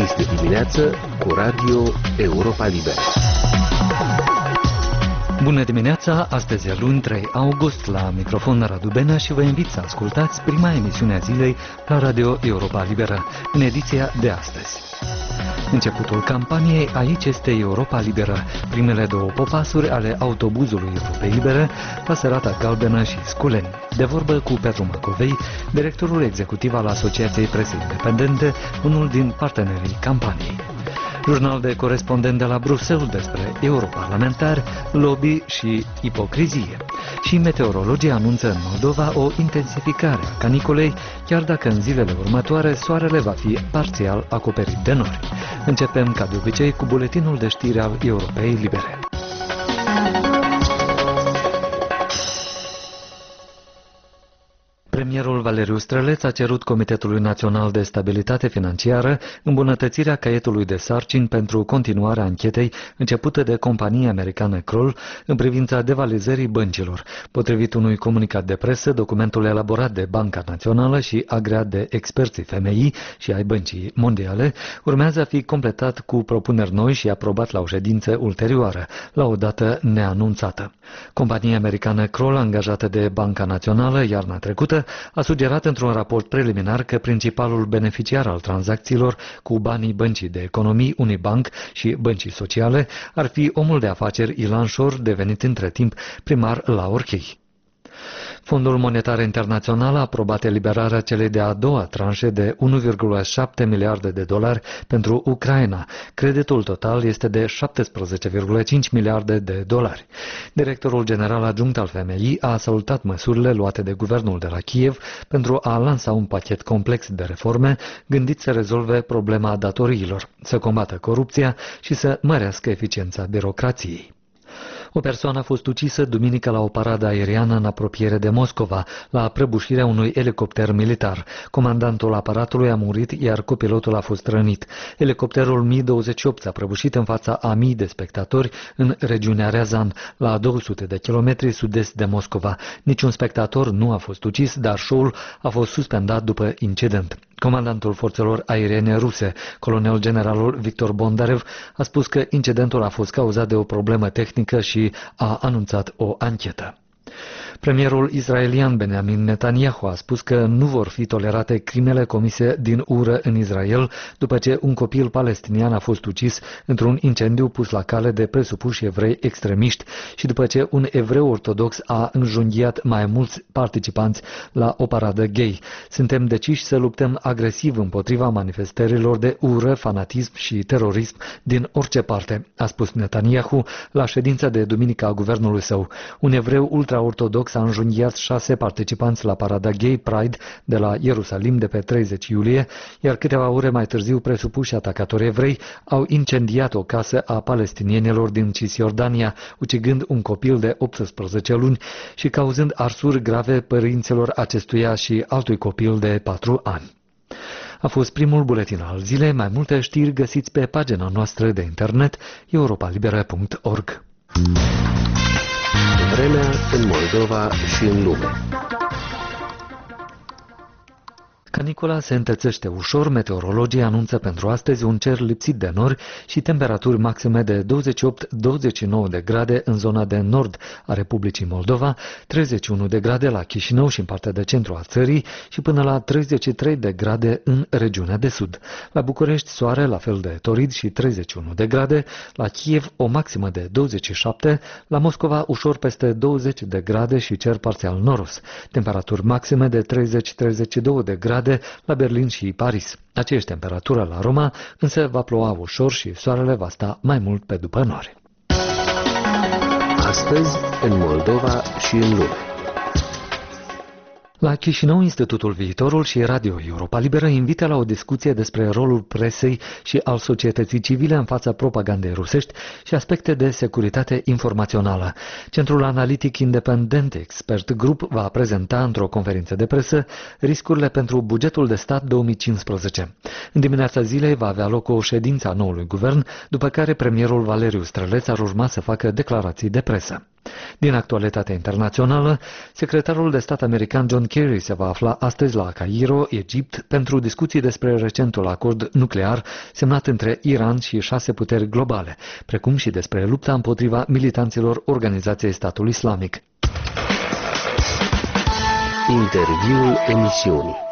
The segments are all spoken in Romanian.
Este dimineață cu Radio Europa Liberă. Bună dimineața, astăzi e luni 3 august, la microfon Radu Benea și vă invit să ascultați prima emisiune a zilei la Radio Europa Liberă, în ediția de astăzi. Începutul campaniei, aici este Europa Liberă, primele două popasuri ale autobuzului Europei Libere, Pasărata Galbenă și Sculeni. De vorbă cu Petru Macovei, directorul executiv al Asociației Presei Independente, unul din partenerii campaniei. Jurnal de corespondent de la Bruxelles despre europarlamentari, lobby și ipocrizie. Și meteorologii anunță în Moldova o intensificare a caniculei, chiar dacă în zilele următoare soarele va fi parțial acoperit de nori. Începem, ca de obicei, cu buletinul de știri al Europei Libere. Premierul Valeriu Străleț a cerut Comitetului Național de Stabilitate Financiară îmbunătățirea caietului de sarcini pentru continuarea anchetei începută de compania americană Kroll în privința devalizării băncilor. Potrivit unui comunicat de presă, documentul elaborat de Banca Națională și agreat de experții FMI și ai Băncii Mondiale urmează a fi completat cu propuneri noi și aprobat la o ședință ulterioară, la o dată neanunțată. Compania americană Kroll, angajată de Banca Națională iarna trecută, a sugerat într-un raport preliminar că principalul beneficiar al tranzacțiilor cu banii Băncii de Economii Unibank și Băncii Sociale ar fi omul de afaceri Ilan Șor, devenit între timp primar la Orchei. Fondul Monetar Internațional a aprobat eliberarea celei de-a doua tranșe de 1,7 miliarde de dolari pentru Ucraina. Creditul total este de 17,5 miliarde de dolari. Directorul general adjunct al FMI a salutat măsurile luate de guvernul de la Kiev pentru a lansa un pachet complex de reforme gândit să rezolve problema datoriilor, să combată corupția și să mărească eficiența birocrației. O persoană a fost ucisă duminică la o paradă aeriană în apropiere de Moscova, la prăbușirea unui elicopter militar. Comandantul aparatului a murit, iar copilotul a fost rănit. Elicopterul Mi-28 s-a prăbușit în fața a mii de spectatori în regiunea Riazan, la 200 de kilometri sud-est de Moscova. Niciun spectator nu a fost ucis, dar show-ul a fost suspendat după incident. Comandantul forțelor aeriene ruse, colonel generalul Victor Bondarev, a spus că incidentul a fost cauzat de o problemă tehnică și a anunțat o anchetă. Premierul israelian Benjamin Netanyahu a spus că nu vor fi tolerate crimele comise din ură în Israel după ce un copil palestinian a fost ucis într-un incendiu pus la cale de presupuși evrei extremiști și după ce un evreu ortodox a înjunghiat mai mulți participanți la o paradă gay. Suntem deciși să luptăm agresiv împotriva manifestărilor de ură, fanatism și terorism din orice parte, a spus Netanyahu la ședința de duminică a guvernului său. Un evreu ultraortodox a înjunghiat 6 participanți la parada Gay Pride de la Ierusalim de pe 30 iulie, iar câteva ore mai târziu presupuși atacatori evrei au incendiat o casă a palestinienilor din Cisjordania, ucigând un copil de 18 luni și cauzând arsuri grave părinților acestuia și altui copil de 4 ani. A fost primul buletin al zilei. Mai multe știri găsiți pe pagina noastră de internet europalibera.org. Vremea în Moldova și în lume. Canicula se întățește ușor, meteorologii anunță pentru astăzi un cer lipsit de nori și temperaturi maxime de 28-29 de grade în zona de nord a Republicii Moldova, 31 de grade la Chișinău și în partea de centru a țării și până la 33 de grade în regiunea de sud. La București soare la fel de torid și 31 de grade, la Kiev o maximă de 27, la Moscova ușor peste 20 de grade și cer parțial noros. Temperaturi maxime de 30-32 de grade la Berlin și Paris. Aceeași temperatură la Roma, însă va ploua ușor și soarele va sta mai mult pe după nori. Astăzi, în Moldova și în lume. La Chișinău, Institutul Viitorul și Radio Europa Liberă invită la o discuție despre rolul presei și al societății civile în fața propagandei rusești și aspecte de securitate informațională. Centrul Analitic Independent Expert Group va prezenta într-o conferință de presă riscurile pentru bugetul de stat 2015. În dimineața zilei va avea loc o ședință a noului guvern, după care premierul Valeriu Străleț ar urma să facă declarații de presă. Din actualitatea internațională, secretarul de stat american John Kerry se va afla astăzi la Cairo, Egipt, pentru discuții despre recentul acord nuclear semnat între Iran și 6 puteri globale, precum și despre lupta împotriva militanților Organizației Statului Islamic. Interviul emisiunii.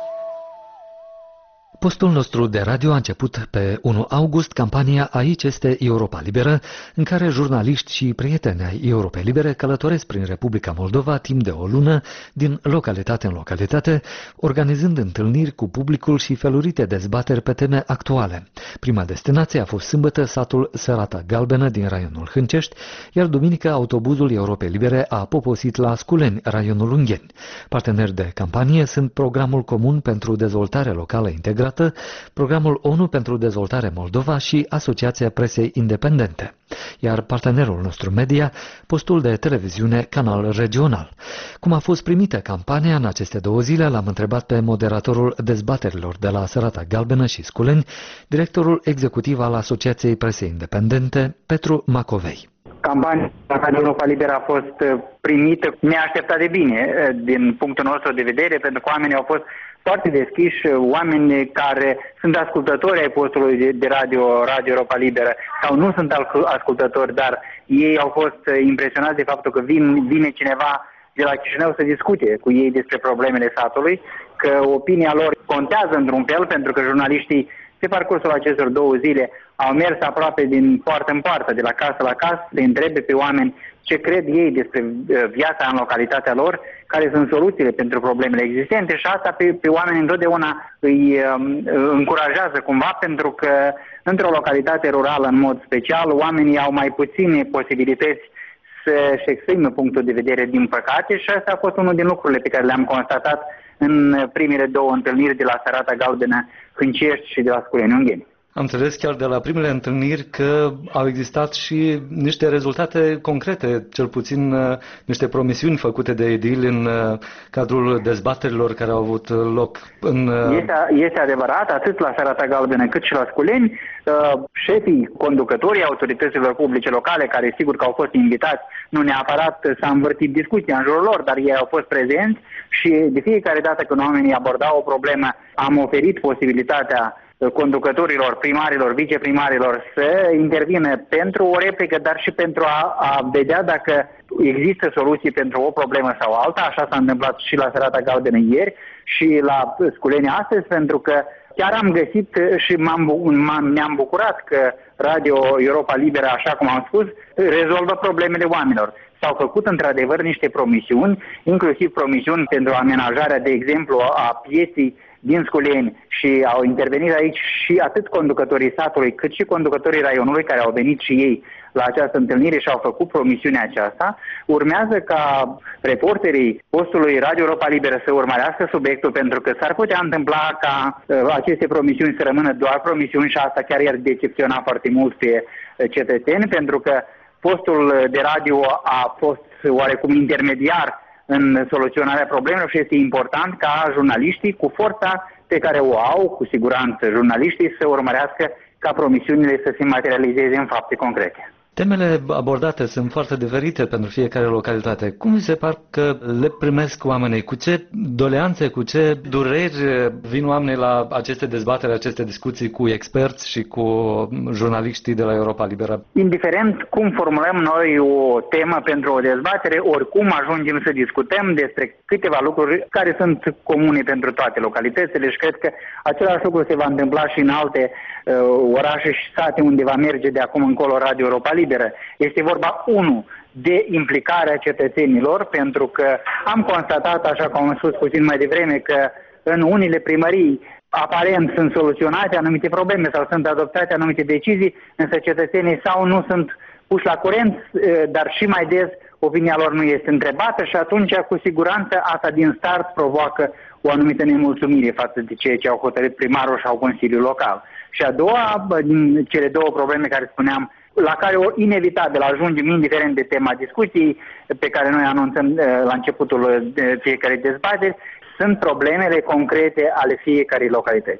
Postul nostru de radio a început pe 1 august campania Aici este Europa Liberă, în care jurnaliști și prieteni ai Europei Libere călătoresc prin Republica Moldova timp de o lună, din localitate în localitate, organizând întâlniri cu publicul și felurite dezbateri pe teme actuale. Prima destinație a fost sâmbătă satul Sărata Galbenă din raionul Hâncești, iar duminică autobuzul Europei Libere a poposit la Sculeni, raionul Ungheni. Parteneri de campanie sunt Programul Comun pentru Dezvoltare Locală Integrată, Programul ONU pentru Dezvoltare Moldova și Asociația Presei Independente, iar partenerul nostru media, postul de televiziune Canal Regional. Cum a fost primită campania în aceste 2 zile, l-am întrebat pe moderatorul dezbaterilor de la Sărata Galbenă și Sculeni, directorul executiv al Asociației Presei Independente, Petru Macovei. Campania Radio Europa Liberă a fost primită neașteptat de bine din punctul nostru de vedere, pentru că oamenii au fost foarte deschiși, oameni care sunt ascultători ai postului de Radio Europa Liberă sau nu sunt ascultători, dar ei au fost impresionați de faptul că vine cineva de la Chișinău să discute cu ei despre problemele satului, că opinia lor contează într-un fel, pentru că jurnaliștii pe parcursul acestor 2 zile au mers aproape din poartă în poartă, de la casă la casă, să întrebe pe oameni ce cred ei despre viața în localitatea lor, care sunt soluțiile pentru problemele existente, și asta pe oameni întotdeauna îi încurajează cumva, pentru că într-o localitate rurală în mod special oamenii au mai puține posibilități să-și exprime punctul de vedere, din păcate, și asta a fost unul din lucrurile pe care le-am constatat în primele 2 întâlniri de la Sărata Galbenă, Hâncești și de la Sculeni Ungheni. Am înțeles chiar de la primele întâlniri că au existat și niște rezultate concrete, cel puțin niște promisiuni făcute de edili în cadrul dezbaterilor care au avut loc în... Este adevărat, atât la Sărata Galbenă cât și la Sculeni, șefii, conducătorii autorităților publice locale, care sigur că au fost invitați, nu neapărat s-a învârtit discuția în jurul lor, dar ei au fost prezenți și de fiecare dată când oamenii abordau o problemă, am oferit posibilitatea conducătorilor, primarilor, viceprimarilor să intervină pentru o replică, dar și pentru a vedea dacă există soluții pentru o problemă sau alta. Așa s-a întâmplat și la Sărata Galbenă ieri și la Sculeni astăzi, pentru că chiar am găsit și ne-am bucurat că Radio Europa Liberă, așa cum am spus, rezolvă problemele oamenilor. S-au făcut într-adevăr niște promisiuni, inclusiv promisiuni pentru amenajarea, de exemplu, a pieței din Sculeni, și au intervenit aici și atât conducătorii satului cât și conducătorii raionului, care au venit și ei la această întâlnire și au făcut promisiunea aceasta. Urmează ca reporterii postului Radio Europa Liberă să urmărească subiectul, pentru că s-ar putea întâmpla ca aceste promisiuni să rămână doar promisiuni, și asta chiar i-ar decepționa foarte mult pe cetățeni, pentru că postul de radio a fost oarecum intermediar în soluționarea problemelor și este important ca jurnaliștii, cu forța pe care o au, cu siguranță jurnaliștii, să urmărească ca promisiunile să se materializeze în fapte concrete. Temele abordate sunt foarte diferite pentru fiecare localitate. Cum vi se par că le primesc oamenii? Cu ce doleanțe, cu ce dureri vin oamenii la aceste dezbateri, aceste discuții cu experți și cu jurnaliștii de la Europa Liberă? Indiferent cum formulăm noi o temă pentru o dezbatere, oricum ajungem să discutăm despre câteva lucruri care sunt comune pentru toate localitățile, și cred că același lucru se va întâmpla și în alte orașe și sate unde va merge de acum încolo Radio Europa Liberă. Este vorba, 1, de implicarea cetățenilor, pentru că am constatat, așa cum am spus puțin mai devreme, că în unele primării aparent sunt soluționate anumite probleme sau sunt adoptate anumite decizii, însă cetățenii sau nu sunt puși la curent, dar și mai des opinia lor nu este întrebată, și atunci cu siguranță asta din start provoacă o anumită nemulțumire față de ceea ce au hotărât primarul sau Consiliul Local. Și a doua, din cele 2 probleme care spuneam, la care inevitabil ajungem, indiferent de tema discuției pe care noi anunțăm la începutul fiecare dezbateri, sunt problemele concrete ale fiecarei localități,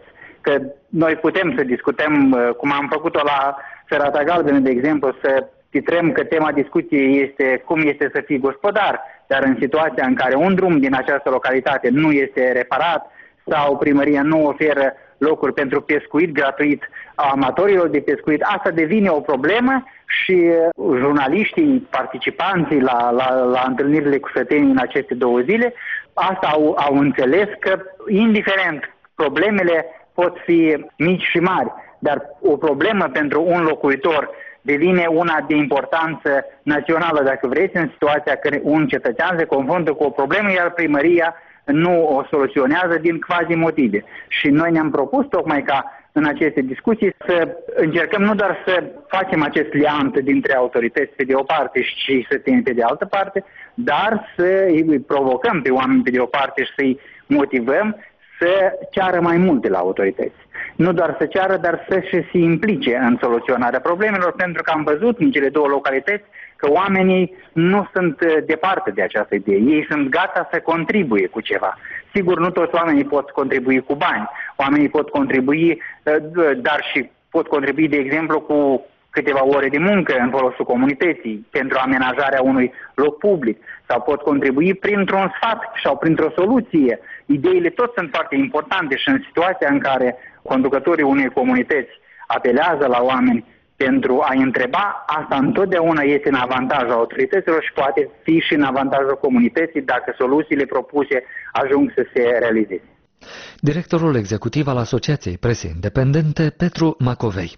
că noi putem să discutăm, cum am făcut-o la Serata Galbenă, de exemplu, să titrăm că tema discuției este cum este să fii gospodar, dar în situația în care un drum din această localitate nu este reparat sau primăria nu oferă locuri pentru pescuit gratuit a amatorilor de pescuit, asta devine o problemă și jurnaliștii, participanții la întâlnirile cu sătenii în aceste 2 zile, asta au înțeles că, indiferent, problemele pot fi mici și mari, dar o problemă pentru un locuitor devine una de importanță națională, dacă vreți, în situația când un cetățean se confruntă cu o problemă, iar primăria nu o soluționează din quasi motive. Și noi ne-am propus tocmai ca în aceste discuții să încercăm nu doar să facem acest liant dintre autorități pe de o parte și săteni pe de altă parte, dar să îi provocăm pe oameni pe de o parte și să-i motivăm să ceară mai mult de la autorități. Nu doar să ceară, dar să se implice în soluționarea problemelor, pentru că am văzut în cele 2 localități că oamenii nu sunt departe de această idee. Ei sunt gata să contribuie cu ceva. Sigur, nu toți oamenii pot contribui cu bani. Oamenii pot contribui, dar și pot contribui, de exemplu, cu câteva ore de muncă în folosul comunității pentru amenajarea unui loc public, sau pot contribui printr-un sfat sau printr-o soluție. Ideile tot sunt foarte importante și în situația în care conducătorii unei comunități apelează la oameni pentru a întreba, asta întotdeauna este în avantajul autorităților și poate fi și în avantajul comunității dacă soluțiile propuse ajung să se realizeze. Directorul executiv al Asociației Presei Independente, Petru Macovei.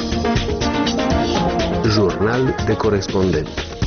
Jurnal de corespondent.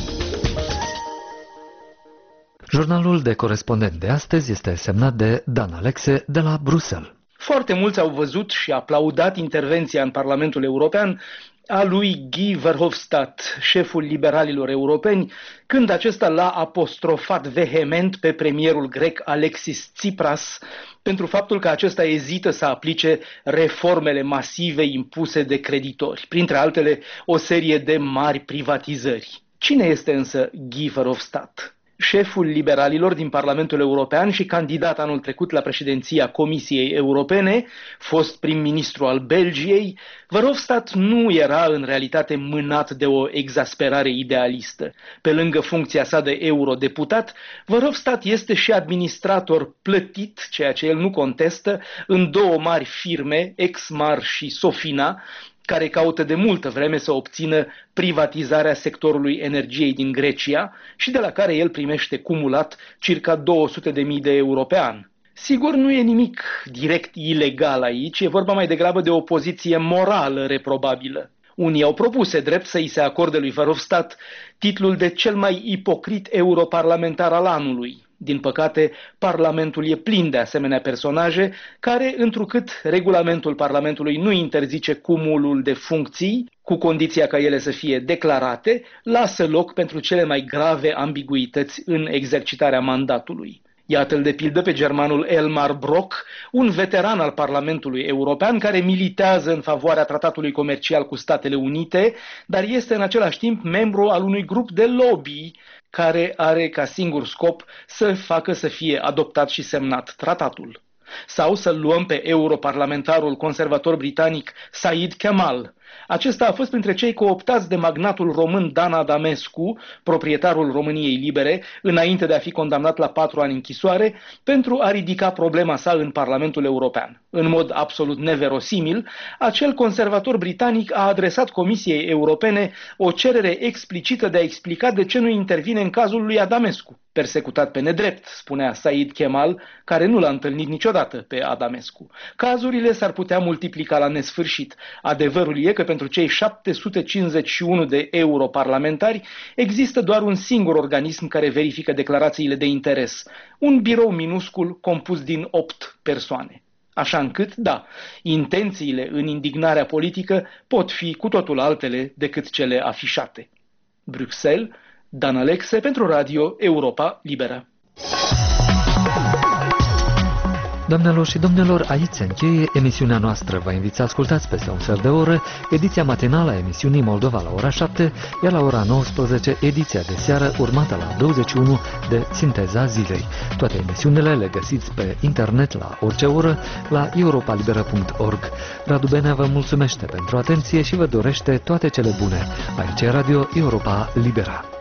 Jurnalul de corespondent de astăzi este semnat de Dan Alexe de la Bruxelles. Foarte mulți au văzut și aplaudat intervenția în Parlamentul European a lui Guy Verhofstadt, șeful liberalilor europeni, când acesta l-a apostrofat vehement pe premierul grec Alexis Tsipras pentru faptul că acesta ezită să aplice reformele masive impuse de creditori, printre altele o serie de mari privatizări. Cine este însă Guy Verhofstadt? Șeful liberalilor din Parlamentul European și candidat anul trecut la președinția Comisiei Europene, fost prim-ministru al Belgiei, Verhofstadt nu era în realitate mânat de o exasperare idealistă. Pe lângă funcția sa de eurodeputat, Verhofstadt este și administrator plătit, ceea ce el nu contestă, în 2 mari firme, Exmar și Sofina, care caută de multă vreme să obțină privatizarea sectorului energiei din Grecia și de la care el primește cumulat circa 200.000 de euro pe an. Sigur, nu e nimic direct ilegal aici, e vorba mai degrabă de o poziție morală reprobabilă. Unii au propus drept să îi se acorde lui Verhofstadt titlul de cel mai ipocrit europarlamentar al anului. Din păcate, Parlamentul e plin de asemenea personaje care, întrucât regulamentul Parlamentului nu interzice cumulul de funcții, cu condiția ca ele să fie declarate, lasă loc pentru cele mai grave ambiguități în exercitarea mandatului. Iată-l de pildă pe germanul Elmar Brok, un veteran al Parlamentului European care militează în favoarea tratatului comercial cu Statele Unite, dar este în același timp membru al unui grup de lobby care are ca singur scop să facă să fie adoptat și semnat tratatul. Sau să-l luăm pe europarlamentarul conservator britanic Said Kemal. Acesta a fost printre cei cooptați de magnatul român Dan Adamescu, proprietarul României Libere, înainte de a fi condamnat la 4 ani închisoare, pentru a ridica problema sa în Parlamentul European. În mod absolut neverosimil, acel conservator britanic a adresat Comisiei Europene o cerere explicită de a explica de ce nu intervine în cazul lui Adamescu. Persecutat pe nedrept, spunea Said Kemal, care nu l-a întâlnit niciodată pe Adamescu. Cazurile s-ar putea multiplica la nesfârșit. Adevărul e că pentru cei 751 de europarlamentari există doar un singur organism care verifică declarațiile de interes, un birou minuscul compus din 8 persoane. Așa încât, da, intențiile în indignarea politică pot fi cu totul altele decât cele afișate. Bruxelles, Dan Alexe pentru Radio Europa Liberă. Doamnelor și domnilor, aici se încheie emisiunea noastră. Vă invit să ascultați peste un sfert de oră ediția matinală a emisiunii Moldova la ora 7, iar la ora 19 ediția de seară urmată la 21 de Sinteza Zilei. Toate emisiunile le găsiți pe internet la orice oră la europalibera.org. Radu Benea vă mulțumește pentru atenție și vă dorește toate cele bune. Aici e Radio Europa Libera.